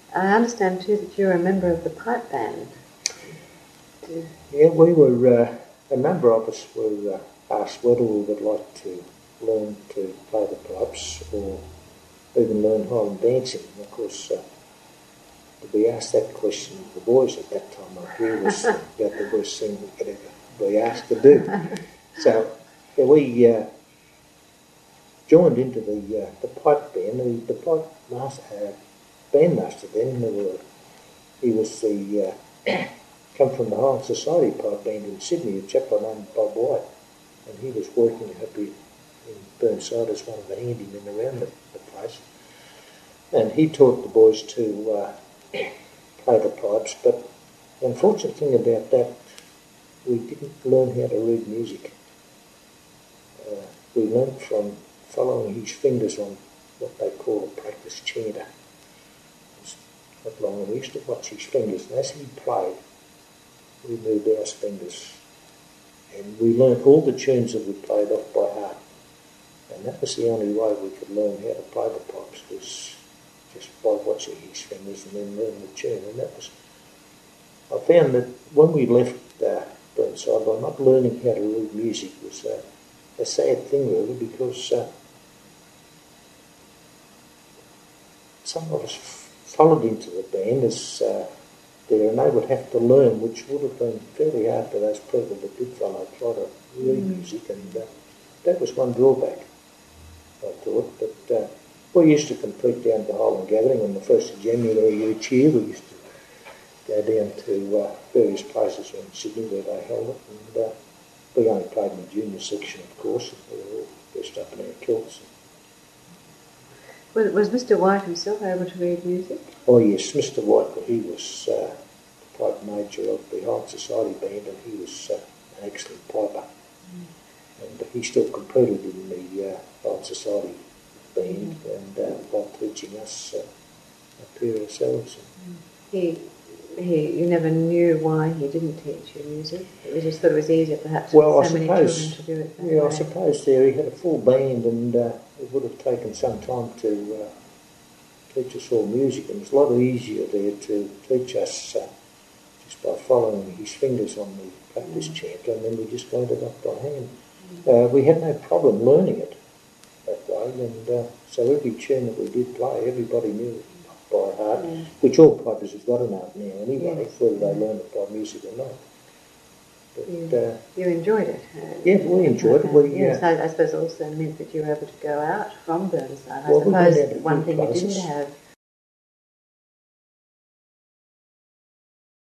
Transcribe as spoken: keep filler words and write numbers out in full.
I understand too that you're a member of the pipe band. Do... Yeah, we were, uh, a number of us were uh, asked whether we would like to learn to play the pipes or even learn Highland dancing. And of course, uh, to be asked that question of the boys at that time, I hear was about the worst thing we could ever be asked to do. So yeah, we uh, joined into the uh, the pipe band. The, the pipe master, uh, bandmaster then, were, he was the uh, come from the Highland Society pipe band in Sydney, a chap named Bob White, and he was working up here in Burnside as one of the handymen around the, the place. And he taught the boys to uh, play the pipes, but the unfortunate thing about that, we didn't learn how to read music. Uh, we learnt from following his fingers on what they call a practice chanter. Not long, and we used to watch his fingers, and as he played, we moved our fingers. And we learnt all the tunes that we played off by heart. And that was the only way we could learn how to play the pipes, was just by watching his fingers and then learn the tune. And that was, I found that when we left uh, Burnside, by not learning how to read music was uh, a sad thing really, because uh, some of us followed into the band as uh, there, and they would have to learn, which would have been fairly hard for those people that did follow, try to read mm. music, and uh, that was one drawback, I thought. But uh, we used to compete down at the Highland Gathering on the first of January each year. We used to go down to uh, various places in Sydney where they held it, and uh, we only played in the junior section, of course, and we were all dressed up in our kilts. Was, was Mister White himself able to read music? Oh yes, Mister White, he was uh, the pipe major of the Highland Society band, and he was uh, an excellent piper. Mm. And he still competed in the uh, Highland Society band, mm. and uh, while teaching us uh, up here ourselves. Mm. He, he, you never knew why he didn't teach you music? It was just thought it was easier perhaps well, for so I many suppose, children to do it that Yeah, way. I suppose there he had a full band, and uh, it would have taken some time to uh, teach us all music, and it was a lot easier there to teach us uh, just by following his fingers on the practice mm. chanter, and then we just learned it up by hand. Mm. Uh, we had no problem learning it that way, and uh, so every tune that we did play, everybody knew it by heart, mm. which all pipers have got to know it now anyway, yes. whether they learn it by music or not. But, you, uh, you enjoyed it? Uh, yeah, we enjoyed it. We, yes, uh, I, I suppose also meant that you were able to go out from Burnside. I well, suppose we one thing places. you didn't have